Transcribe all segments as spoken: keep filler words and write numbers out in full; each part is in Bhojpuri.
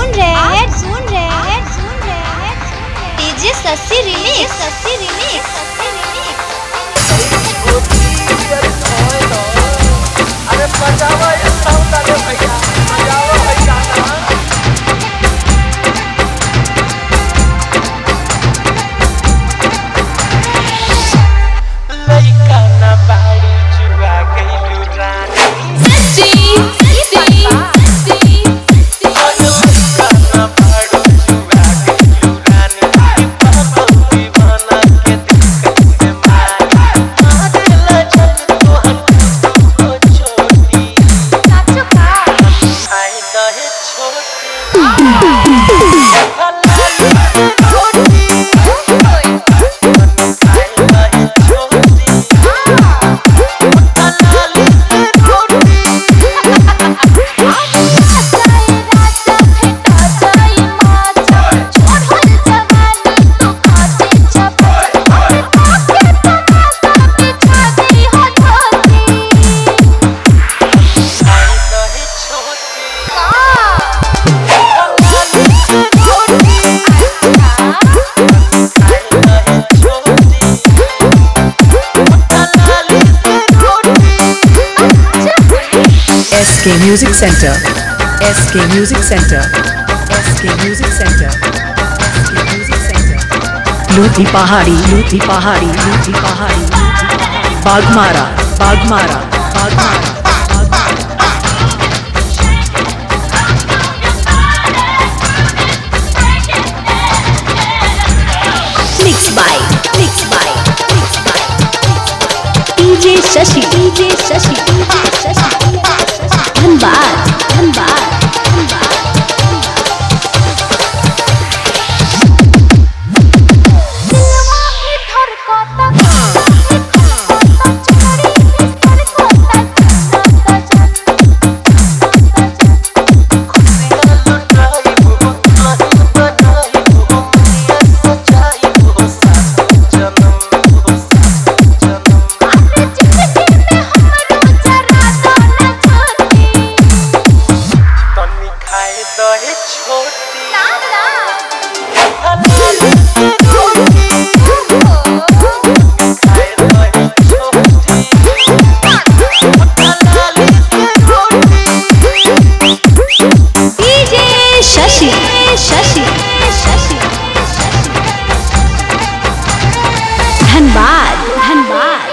सुन रहे हैं सुन रहे हैं सुन रहे हैं DJ Shashi remix Shashi remix Shashi अरे बजावा ये साउंड आले भैया बजावा भैया ना लइका ना बाड़ी जुआ गइलू रानी सच्ची सच्ची सच्ची लइका ना बाड़ी जुआ गइलू रानी पापा दीवाना के दिल से मार दिल जब तो हमको छोड़ी साचो का आए दहे छोटी S K Music Center, S K Music Center, S K Music Center, S K Music Center. लूटी पहाड़ी, लूटी पहाड़ी, लूटी पहाड़ी, Baghmara, Baghmara, Baghmara. Mixed by Mixed by Mixed by D J Shashi D J Shashi D J Shashi Dhanbad Dhanbad Dhanbad दिलवा की धड़कता चोरी सरकता शशि शशि शशि Dhanbad Dhanbad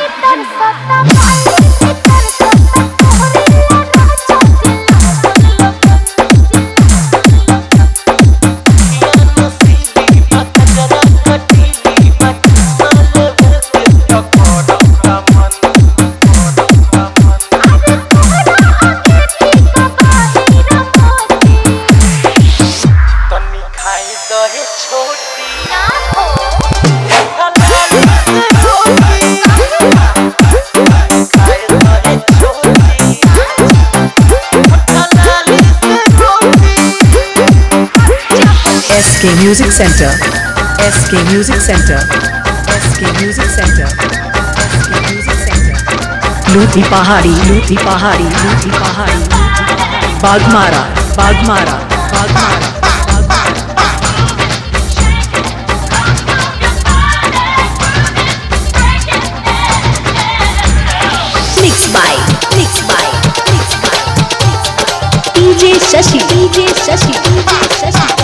S K Music Center, S K Music Center, S K Music Center, S K Music Center. लूटी पहाड़ी, लूटी पहाड़ी, लूटी पहाड़ी, Baghmara, Baghmara, Baghmara. Mixed by Mixed by Mixed by D J Shashi D J Shashi D J Shashi